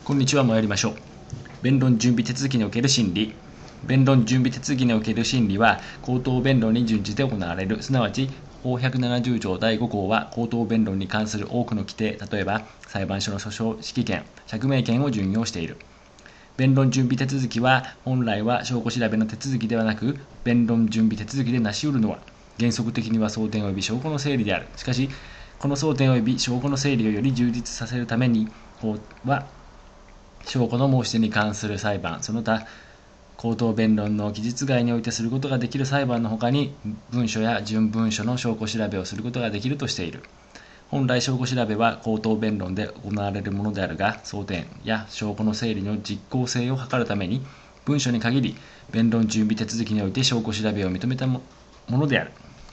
こんにちは。参りましょう。弁論準備手続きにおける審理。弁論準備手続きにおける審理は口頭弁論に準じて行われる。すなわち法170条第5項は口頭弁論に関する多くの規定、例えば裁判所の訴訟指揮権、釈明権を準用している。弁論準備手続きは本来は証拠調べの手続きではなく、弁論準備手続きで成し得るのは原則的には争点及び証拠の整理である。しかしこの争点及び証拠の整理をより充実させるために、法は証拠の申し出に関する裁判、その他口頭弁論の期日外においてすることができる裁判のほかに、文書や準文書の証拠調べをすることができるとしている。本来証拠調べは口頭弁論で行われるものであるが、争点や証拠の整理の実効性を図るために、文書に限り弁論準備手続きにおいて証拠調べを認めたものである。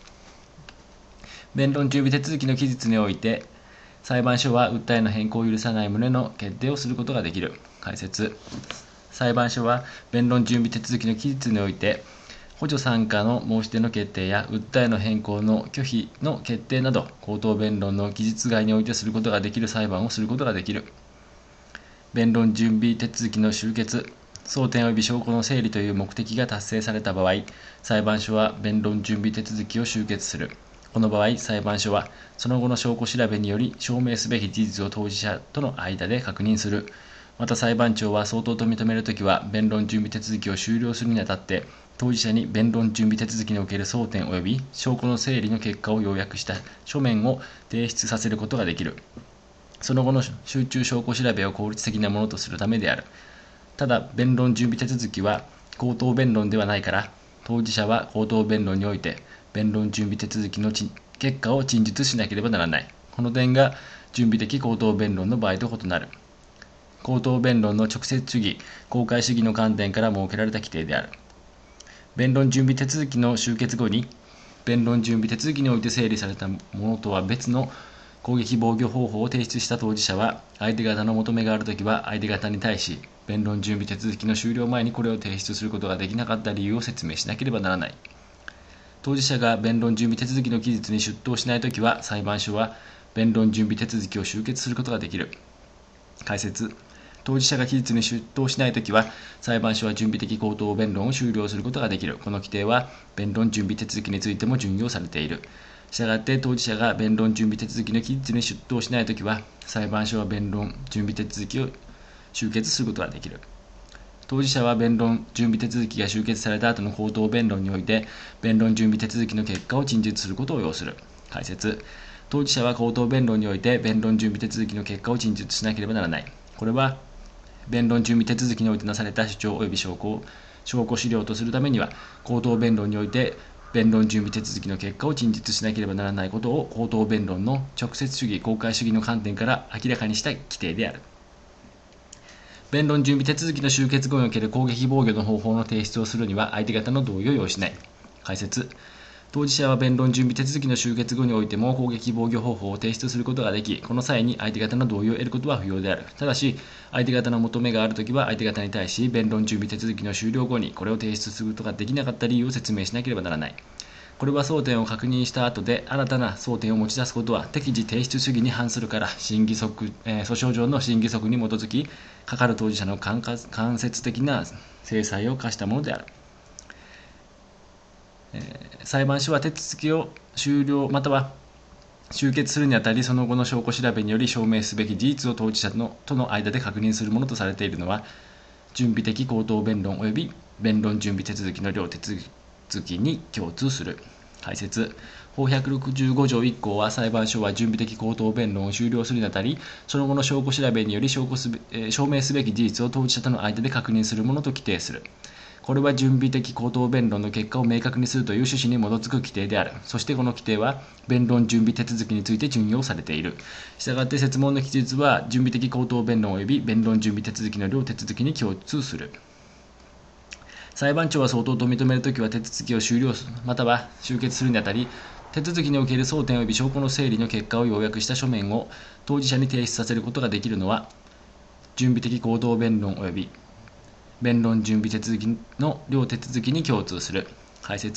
弁論準備手続きの期日において、裁判所は訴えの変更を許さない旨の決定をすることができる。解説。裁判所は弁論準備手続きの期日において、補助参加の申し出の決定や訴えの変更の拒否の決定など、口頭弁論の期日外においてすることができる裁判をすることができる。弁論準備手続きの終結、争点及び証拠の整理という目的が達成された場合、裁判所は弁論準備手続きを終結する。この場合、裁判所はその後の証拠調べにより証明すべき事実を当事者との間で確認する。また裁判長は相当と認めるときは、弁論準備手続きを終了するにあたって当事者に弁論準備手続きにおける争点及び証拠の整理の結果を要約した書面を提出させることができる。その後の集中証拠調べを効率的なものとするためである。ただ、弁論準備手続きは口頭弁論ではないから、当事者は口頭弁論において弁論準備手続きの結果を陳述しなければならない。この点が準備的口頭弁論の場合と異なる。口頭弁論の直接主義、公開主義の観点から設けられた規定である。弁論準備手続きの終結後に、弁論準備手続きにおいて整理されたものとは別の攻撃防御方法を提出した当事者は、相手方の求めがあるときは相手方に対し、弁論準備手続きの終了前にこれを提出することができなかった理由を説明しなければならない。当事者が弁論準備手続きの期日に出頭しないときは、裁判所は弁論準備手続きを終結することができる。解説。当事者が期日に出頭しないときは、裁判所は準備的口頭弁論を終了することができる。この規定は弁論準備手続きについても準用されている。したがって当事者が弁論準備手続きの期日に出頭しないときは、裁判所は弁論準備手続きを終結することができる。当事者は弁論準備手続きが終結された後の口頭弁論において、弁論準備手続きの結果を陳述することを要する。解説。当事者は口頭弁論において弁論準備手続きの結果を陳述しなければならない。これは弁論準備手続きにおいてなされた主張及び証拠を証拠資料とするためには、口頭弁論において弁論準備手続きの結果を陳述しなければならないことを口頭弁論の直接主義、公開主義の観点から明らかにした規定である。弁論準備手続きの終結後における攻撃防御の方法の提出をするには相手方の同意を要しない。解説。当事者は弁論準備手続きの終結後においても攻撃防御方法を提出することができ、この際に相手方の同意を得ることは不要である。ただし、相手方の求めがあるときは相手方に対し、弁論準備手続きの終了後にこれを提出することができなかった理由を説明しなければならない。これは争点を確認した後で新たな争点を持ち出すことは適時提出主義に反するから、訴訟上の審議則に基づき、かかる当事者の間接的な制裁を課したものである。裁判所は手続きを終了または終結するにあたり、その後の証拠調べにより証明すべき事実を当事者との間で確認するものとされているのは、準備的口頭弁論及び弁論準備手続きの両手続きに共通する。解説。法165条1項は、裁判所は準備的口頭弁論を終了するにあたり、その後の証拠調べにより証明すべき事実を当事者との間で確認するものと規定する。これは準備的口頭弁論の結果を明確にするという趣旨に基づく規定である。そしてこの規定は弁論準備手続きについて準用されている。したがって設問の記述は準備的口頭弁論及び弁論準備手続きの両手続きに共通する。裁判長は相当と認めるときは、手続きを終了または終結するにあたり、手続きにおける争点及び証拠の整理の結果を要約した書面を当事者に提出させることができるのは、準備的口頭弁論及び弁論準備手続きの両手続きに共通する。解説。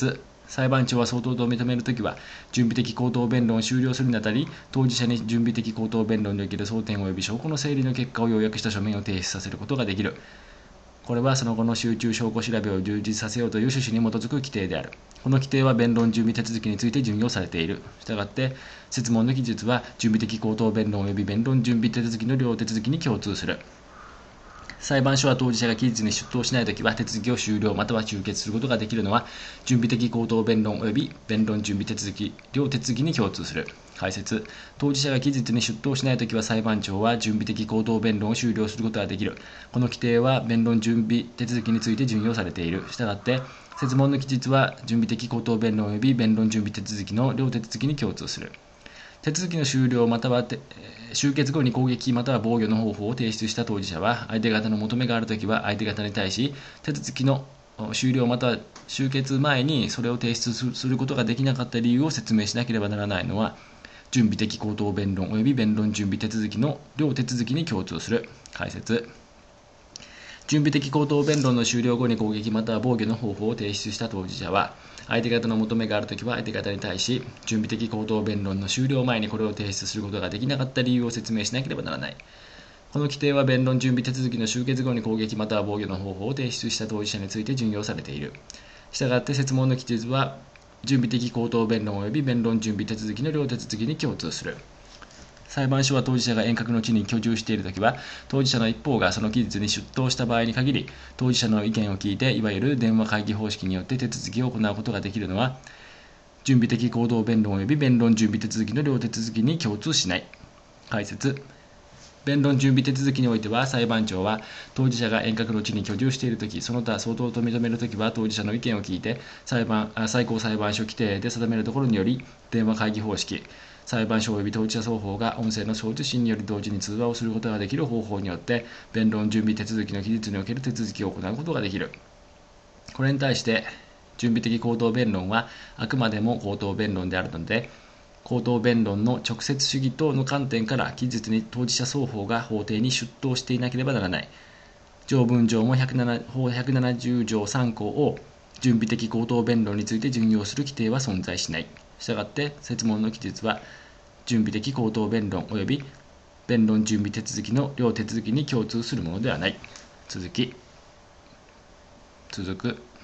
裁判長は相当と認めるときは、準備的口頭弁論を終了するにあたり、当事者に準備的口頭弁論における争点及び証拠の整理の結果を要約した書面を提出させることができる。これはその後の集中証拠調べを充実させようという趣旨に基づく規定である。この規定は弁論準備手続きについて準用されている。したがって、設問の記述は準備的口頭弁論及び弁論準備手続きの両手続きに共通する。裁判所は当事者が期日に出頭しないときは手続きを終了または終結することができるのは、準備的口頭弁論及び弁論準備手続き両手続きに共通する。解説。当事者が期日に出頭しないときは裁判長は準備的口頭弁論を終了することができる。この規定は弁論準備手続きについて準用されている。したがって、設問の期日は準備的口頭弁論及び弁論準備手続きの両手続きに共通する。手続きの終了または終結後に攻撃または防御の方法を提出した当事者は、相手方の求めがあるときは相手方に対し、手続きの終了または終結前にそれを提出することができなかった理由を説明しなければならないのは、準備的口頭弁論及び弁論準備手続きの両手続きに共通する。解説。準備的口頭弁論の終了後に攻撃または防御の方法を提出した当事者は、相手方の求めがあるときは相手方に対し、準備的口頭弁論の終了前にこれを提出することができなかった理由を説明しなければならない。この規定は弁論準備手続きの終結後に攻撃または防御の方法を提出した当事者について準用されている。したがって設問の記述は、準備的口頭弁論及び弁論準備手続きの両手続きに共通する。裁判所は当事者が遠隔の地に居住しているときは、当事者の一方がその期日に出頭した場合に限り、当事者の意見を聞いて、いわゆる電話会議方式によって手続きを行うことができるのは、準備的口頭弁論及び弁論準備手続きの両手続きに共通しない。解説。弁論準備手続きにおいては、裁判長は当事者が遠隔の地に居住しているとき、その他相当と認めるときは当事者の意見を聞いて、最高裁判所規定で定めるところにより、電話会議方式、裁判所及び当事者双方が音声の送受信により同時に通話をすることができる方法によって、弁論準備手続きの期日における手続きを行うことができる。これに対して、準備的口頭弁論はあくまでも口頭弁論であるので、口頭弁論の直接主義等の観点から期日に当事者双方が法廷に出頭していなければならない。条文上も法170条3項を準備的口頭弁論について準用する規定は存在しない。したがって設問の記述は準備的口頭弁論及び弁論準備手続きの両手続きに共通するものではない。続く。